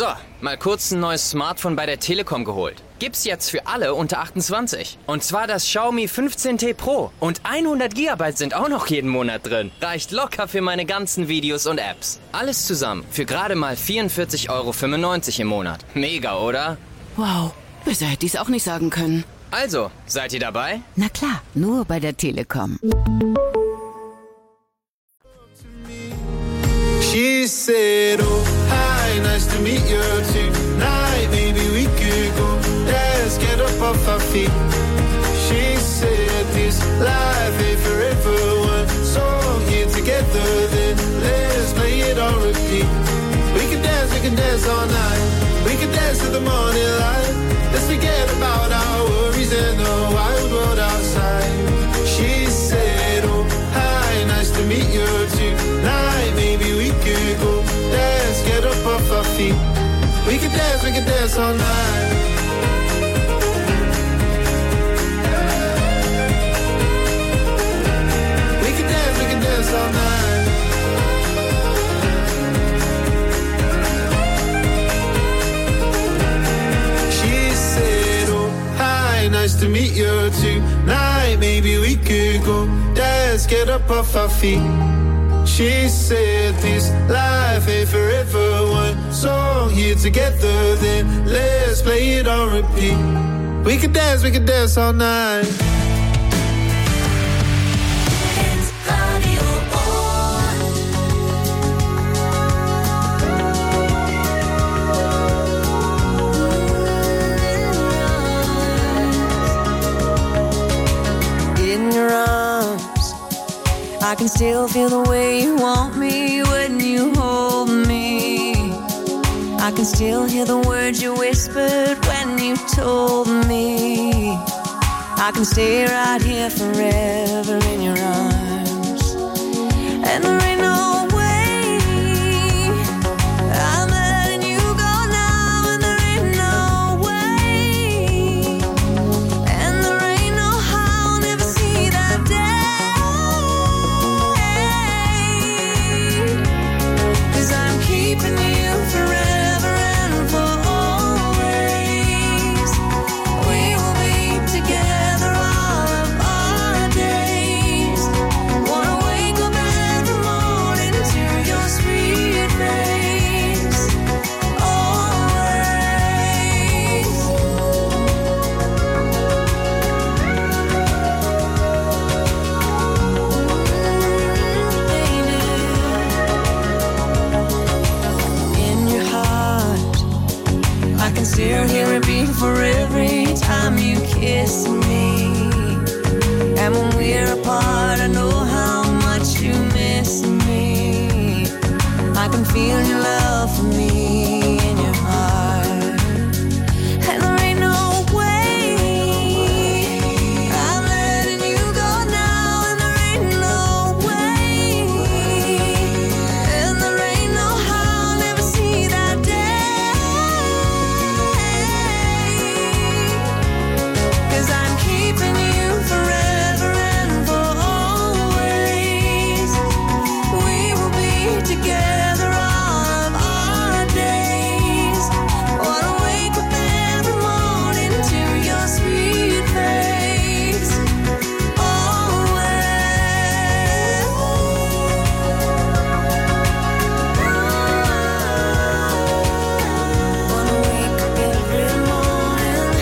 So, mal kurz ein neues Smartphone bei der Telekom geholt. Gibt's jetzt für alle unter 28. Und zwar das Xiaomi 15T Pro. Und 100 GB sind auch noch jeden Monat drin. Reicht locker für meine ganzen Videos und Apps. Alles zusammen für gerade mal 44,95 € im Monat. Mega, oder? Wow, besser hätte ich's auch nicht sagen können. Also, seid ihr dabei? Na klar, nur bei der Telekom. She said, oh, hi, nice to meet you tonight. Maybe we could go, let's get up off our feet. She said, this life ain't forever. One song here together, then let's play it on repeat. We can dance all night. We can dance to the morning light. Let's forget about our worries and the wild world outside. She said, oh, hi, nice to meet you tonight. Maybe we could go, let's get up off our feet. We can dance all night. We can dance all night. She said, oh, hi, nice to meet you tonight. Maybe we could go, let's get up off our feet. She said this life ain't forever. One song here together, then let's play it on repeat. We can dance all night. I can still feel the way you want me when you hold me. I can still hear the words you whispered when you told me. I can stay right here forever in your arms. And there ain't no way I'm letting you go now. And there ain't no way. And there ain't no how I'll never see that day. Keeping you forever and for always. We will be together all of our days. Wanna wake up every morning to your sweet face. Always. I can still hear it beat for every time you kiss me. And when we're apart, I know how much you miss me. I can feel your love for me in your heart. And there ain't no way I'm letting you go now. And there ain't no way. And there ain't no how I'll never see that day. I'm keeping you forever and for always. We will be together all of our days. Wanna wake up every morning to your sweet face. Always. Wanna wake up every morning.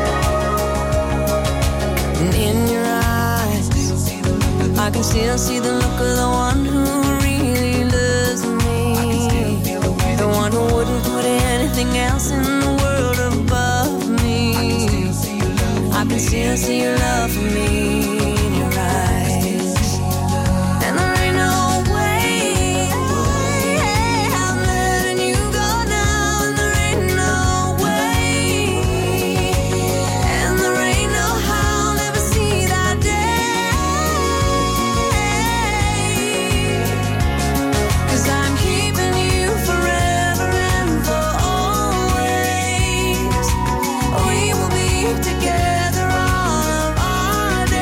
And in your eyes, I can still see the look of the one who really loves me. The one who wouldn't put anything else in the world above me. I can still see your love for me in your eyes. And there ain't no way I'm letting you go now. And there ain't no way. And there ain't no how I'll never see that day. 'Cause I'm keeping you forever and for always. We will be together all of our days.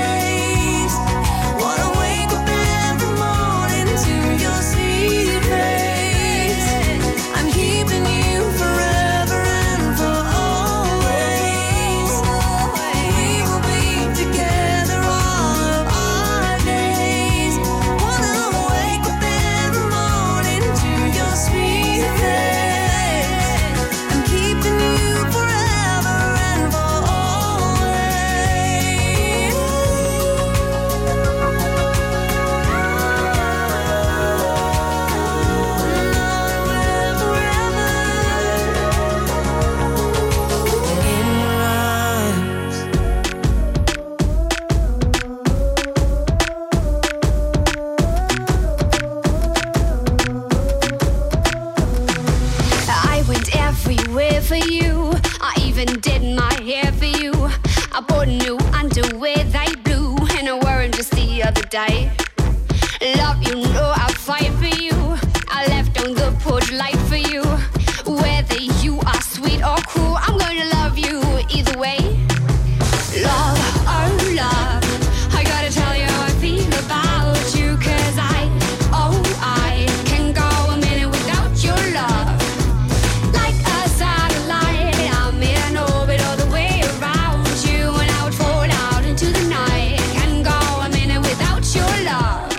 underwear for you. I even did my hair for you. I bought new underwear, they blue, and I wore them just the other day. Love, you know I'll fight for you. I left on the porch light for you. Whether you are sweet or cruel, I'm gonna love you either way. Love, oh love, I gotta tell you how I feel about you. Cause I can go a minute without your love. Like a satellite, I'm in orbit all the way around you. And I would fall out into the night. Can go a minute without your love.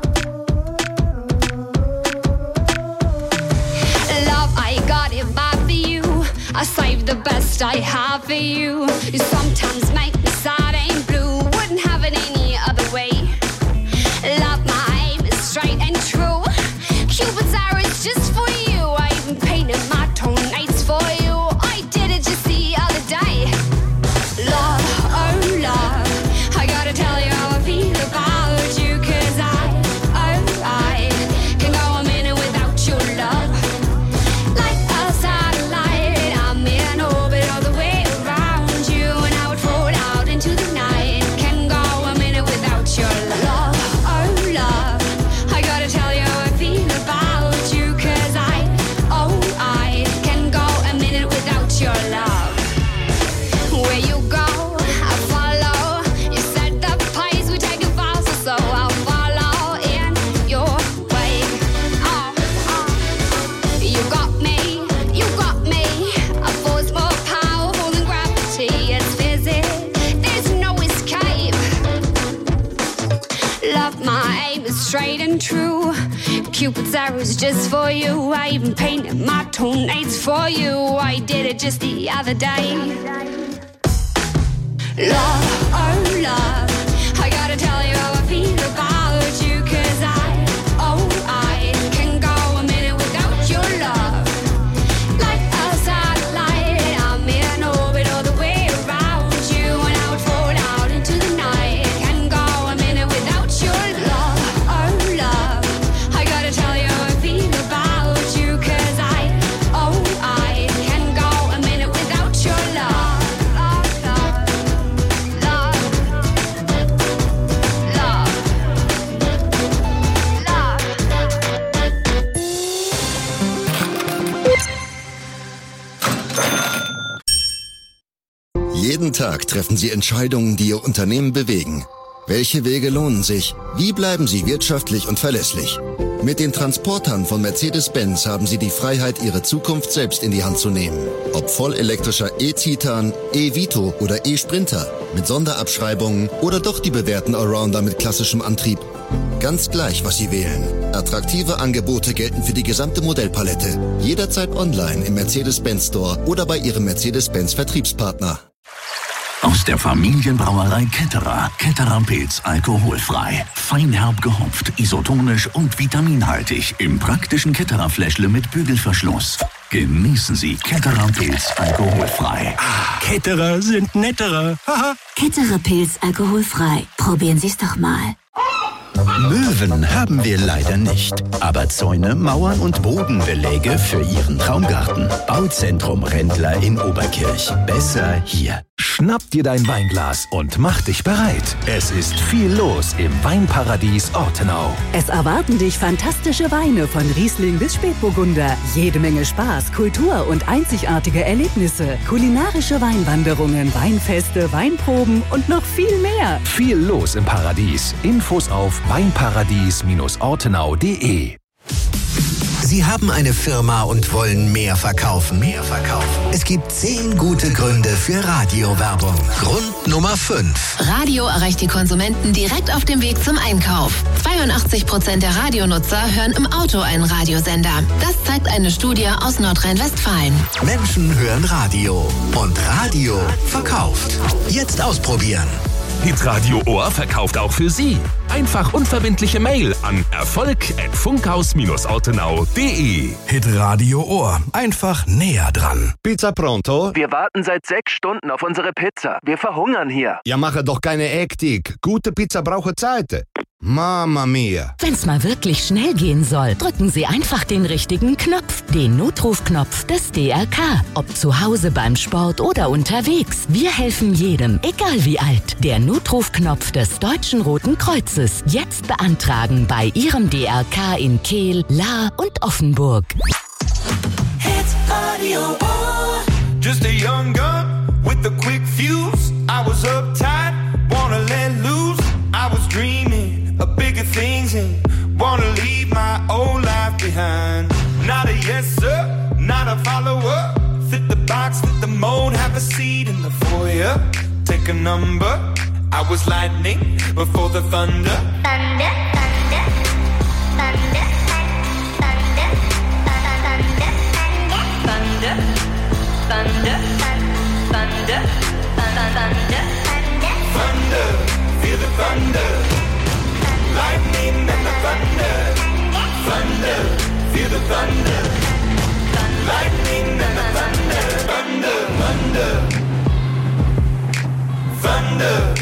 Love, I got it bad for you. I saved the best I have for you. You sometimes make me sad and blue. Wouldn't have it any other way. Love, my aim is straight and true. Cupid's arrow is just for you. I even painted my toenails for you. I did it just the other day. Love, oh love, I gotta tell you how I feel about you. Cause I can go a minute without your love. Like a satellite, I'm in orbit all the way around you. And I would fall out into the night. Can go a minute without your love. Oh love, I gotta tell you how I feel about you. Cause I can go a minute without your love. Where you go, I follow. You set the pace, we take it faster, so I'll follow in your way. You got me, you got me. A force more powerful than gravity. It's physics, there's no escape. Love, my aim is straight and true. Cupid's arrow's just for you. I even painted my toenails for you. I did it just the other day. Love, oh love, I gotta tell you how I feel about you. Cause I can go a minute without your love. Like a satellite, I'm in orbit all the way around you. And I would fall out into the night. Can go a minute without your love. Oh love, I gotta tell you how I feel about you. Cause I can go a minute without your love. Love, love, love. Jeden Tag treffen Sie Entscheidungen, die Ihr Unternehmen bewegen. Welche Wege lohnen sich? Wie bleiben Sie wirtschaftlich und verlässlich? Mit den Transportern von Mercedes-Benz haben Sie die Freiheit, Ihre Zukunft selbst in die Hand zu nehmen. Ob vollelektrischer E-Titan, E-Vito oder E-Sprinter, mit Sonderabschreibungen oder doch die bewährten Allrounder mit klassischem Antrieb. Ganz gleich, was Sie wählen. Attraktive Angebote gelten für die gesamte Modellpalette. Jederzeit online im Mercedes-Benz Store oder bei Ihrem Mercedes-Benz Vertriebspartner. Aus der Familienbrauerei Ketterer. Ketterer Pilz alkoholfrei. Feinherb gehopft, isotonisch und vitaminhaltig. Im praktischen Ketterer Fläschle mit Bügelverschluss. Genießen Sie Ketterer Pilz alkoholfrei. Ketterer sind netterer. Ketterer Pilz alkoholfrei. Probieren Sie es doch mal. Möwen haben wir leider nicht. Aber Zäune, Mauern und Bodenbeläge für Ihren Traumgarten. Bauzentrum Rendler in Oberkirch. Besser hier. Schnapp dir dein Weinglas und mach dich bereit. Es ist viel los im Weinparadies Ortenau. Es erwarten dich fantastische Weine von Riesling bis Spätburgunder. Jede Menge Spaß, Kultur und einzigartige Erlebnisse. Kulinarische Weinwanderungen, Weinfeste, Weinproben und noch viel mehr. Viel los im Paradies. Infos auf weinparadies-ortenau.de. Sie haben eine Firma und wollen mehr verkaufen. Es gibt 10 gute Gründe für Radiowerbung. Grund Nummer 5. Radio erreicht die Konsumenten direkt auf dem Weg zum Einkauf. 82% der Radionutzer hören im Auto einen Radiosender. Das zeigt eine Studie aus Nordrhein-Westfalen. Menschen hören Radio und Radio verkauft. Jetzt ausprobieren. Hitradio Ohr verkauft auch für Sie. Einfach unverbindliche Mail an erfolg@funkhaus-ortenau.de. Hitradio Ohr. Einfach näher dran. Pizza pronto? Wir warten seit 6 Stunden auf unsere Pizza. Wir verhungern hier. Ja, mache doch keine Hektik. Gute Pizza braucht Zeit. Mamma mia. Wenn's mal wirklich schnell gehen soll, drücken Sie einfach den richtigen Knopf. Den Notrufknopf des DRK. Ob zu Hause, beim Sport oder unterwegs. Wir helfen jedem, egal wie alt. Der Notrufknopf des Deutschen Roten Kreuzes. Jetzt beantragen bei Ihrem DRK in Kehl, Lahr und Offenburg. Hit Radio. Just a young gun with a quick fuse. I was uptight, wanna let loose. I was dreaming of bigger things and wanna leave my old life behind. Not a yes sir, not a follower. Fit the box, fit the mold, have a seat in the foyer. Take a number. I was lightning before the thunder. Thunder, thunder, thunder, thunder, thunder, thunder, thunder, thunder, thunder, feel the thunder, lightning and the thunder, thunder, feel the thunder, lightning and the thunder, thunder, thunder, thunder.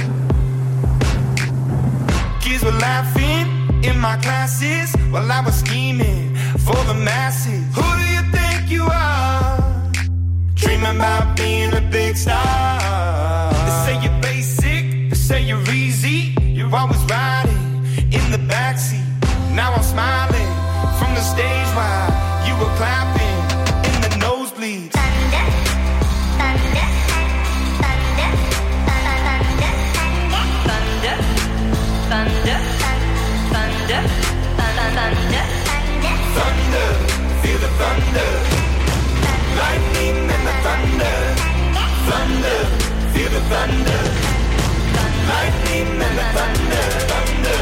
Kids were laughing in my classes while I was scheming for the masses. Who do you think you are? Dreaming about being a big star. They say you're basic, they say you're easy. You're always riding in the backseat. Now I'm smiling from the stage while you were clapping in the nosebleeds. Thunder, thunder, thunder, thunder, thunder, thunder, thunder, thunder, thunder, feel the thunder, lightning and the thunder, thunder, feel the thunder, lightning and the thunder, thunder.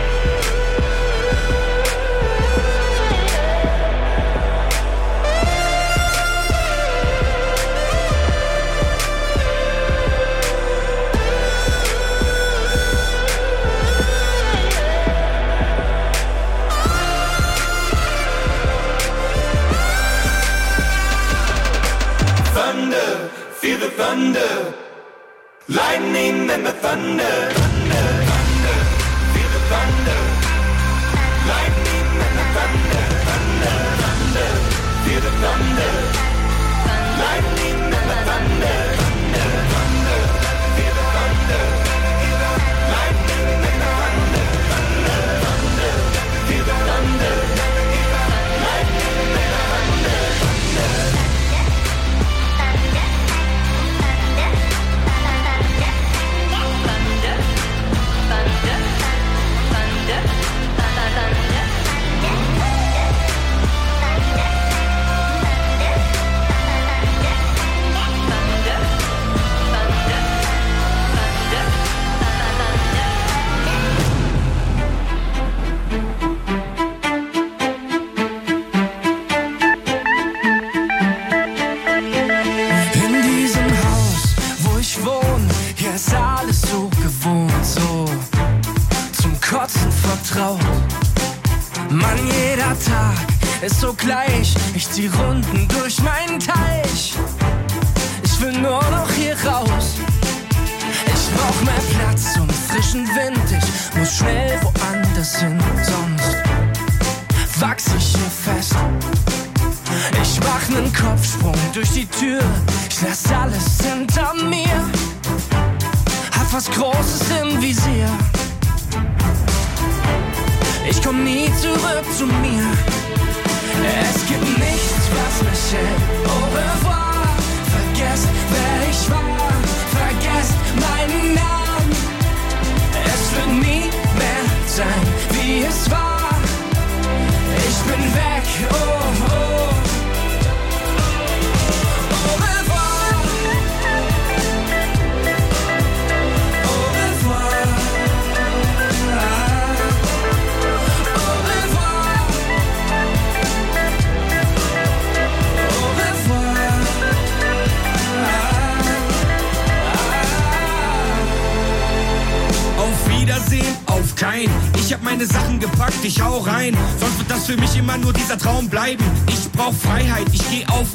Thunder, feel the thunder, lightning and the thunder, thunder, thunder, feel the thunder, lightning and the thunder, thunder, thunder, feel the thunder, lightning and the thunder, thunder, thunder, feel the thunder, lightning and the thunder, thunder, thunder, feel the thunder, lightning and the thunder, thunder. Mann, jeder Tag ist so gleich. Ich zieh Runden durch meinen Teich. Ich will nur noch hier raus. Ich brauch mehr Platz und frischen Wind. Ich muss schnell woanders hin, sonst wachs ich hier fest. Ich mach nen Kopfsprung durch die Tür. Ich lass alles hinter mir. Hab was Großes im Visier. Ich komm nie zurück zu mir. Es gibt nichts, was mich hält. Au revoir. Vergesst, wer ich war. Vergesst meinen Namen. Es wird nie mehr sein, wie es war. Ich bin weg, oh, oh. Au revoir. Au revoir. Auf keinen. Ich hab meine Sachen gepackt, ich hau rein. Sonst wird das für mich immer nur dieser Traum bleiben. Ich brauch Freiheit, ich geh auf